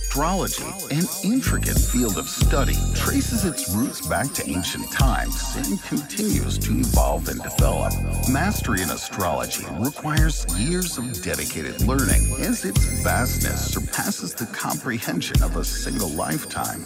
Astrology, an intricate field of study, traces its roots back to ancient times and continues to evolve and develop. Mastery in astrology requires years of dedicated learning, as its vastness surpasses the comprehension of a single lifetime.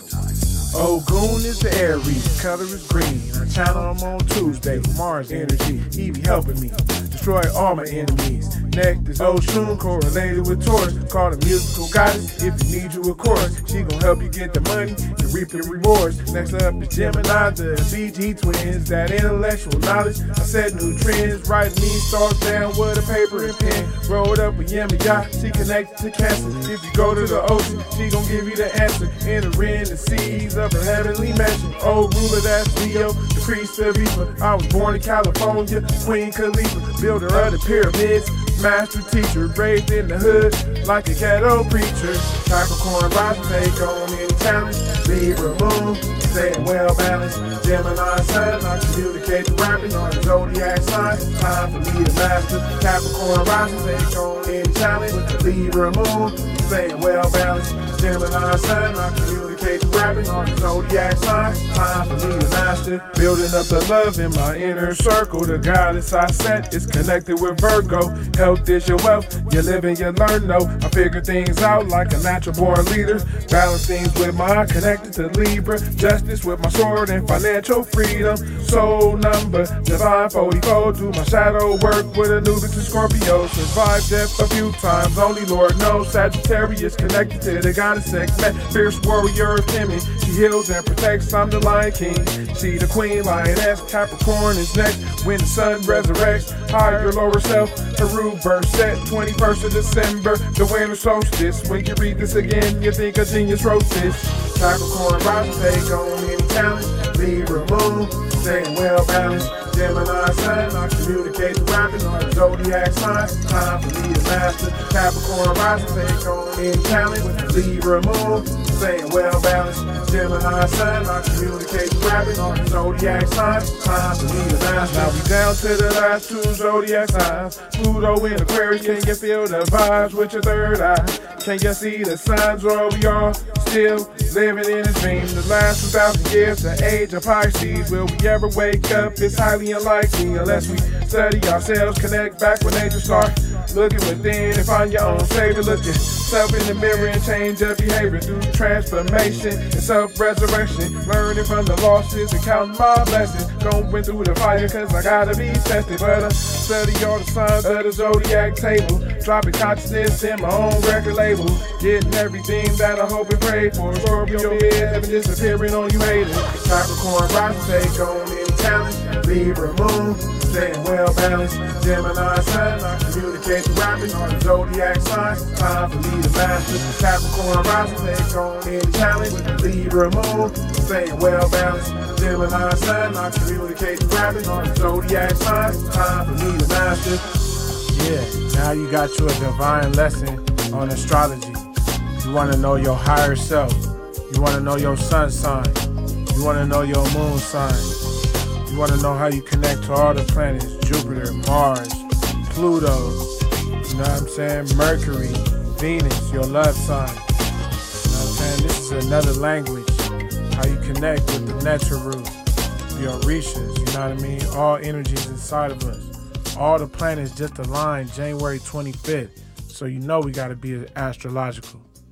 Ogun is the Aries, color is green. I channel him on Tuesday, Mars energy. He be helping me destroy all my enemies. Next is Oshun, correlated with Taurus. Called a musical goddess. If you need you a chorus, she gon' help you get the money and reap the rewards. Next up is Gemini, the BG twins. That intellectual knowledge, I set new trends. Writing these thoughts down with a paper and pen. Rolled up with Yemaya, she connected to Cancer. If you go to the ocean, she gon' give you the answer. Enter in the seas of her heavenly mansion. Old ruler, that's Leo, the priest of Eva. I was born in California, Queen Khalifa, builder of the pyramids, master teacher, raised in the hood like a ghetto preacher. Capricorn rising, take on any challenge. Libra moon, staying well balanced. Gemini sun, I communicate the rapping on the zodiac sign. Time for me to master. Capricorn rising, take on any challenge. Libra moon, staying well balanced. Gemini sun, I communicate the rapping on the zodiac sign. Time for me to master. Building up the love in my inner circle. The goddess I set is connected with Virgo. Health is your wealth, you live and you learn, no. I figure things out like a natural born leader. Balance things with my connected to Libra. Justice with my sword and financial freedom. Soul number, divine 44. Do my shadow work with Anubis and Scorpio. Survived death a few times, only Lord knows. Sagittarius connected to the goddess Sekhmet. Fierce warrior of Timmy, she heals and protects, I'm the Lion King. She the queen lioness, Capricorn is next. When the sun resurrects, higher lower self. Heru birth set, 21st of December, the winter solstice. When you read this again, you think a genius wrote this. Capricorn rising, take on any challenge. Libra moon, staying well balanced. Gemini sun, I communicate the rapping on the zodiac sign. Time for me to master. Capricorn rising, take on any challenge. Libra moon, staying well balanced. Gemini sun, I communicate the rapping on the zodiac sign. Time for me to master. Now we down to the last two zodiac signs. Pluto in Aquarius, can you feel the vibes with your third eye? Can you see the signs where we are still living in a dream? The last 2,000 years, the age of Pisces. Will we ever wake up? It's highly unlikely unless we study ourselves, connect back when nature starts. Looking within and find your own savior. Look yourself in the mirror and change your behavior through transformation and self-resurrection. Learning from the losses and counting my blessings. Going through the fire cause I gotta be tested. But I study all the signs of the zodiac table. Dropping consciousness in my own record label. Getting everything that I hope and pray for. Scorpio bid, heaven disappearing on you haters. Capricorn rising, take on any challenge. Libra moon, staying well balanced. Gemini sun, I communicate the rapping on the zodiac sign. Time for me to master. Capricorn rising, take on any challenge. Libra moon, staying well balanced. Gemini sun, I communicate the rapping on the zodiac sign. Time for me to master. Yeah, now you got your divine lesson on astrology. You want to know your higher self. You want to know your sun sign. You want to know your moon sign. You want to know how you connect to all the planets. Jupiter, Mars, Pluto, you know what I'm saying? Mercury, Venus, your love sign. You know what I'm saying? This is another language. How you connect with the Neteru, the Orishas, you know what I mean? All energies inside of us. All the planets just aligned January 25th. So you know we got to be astrological.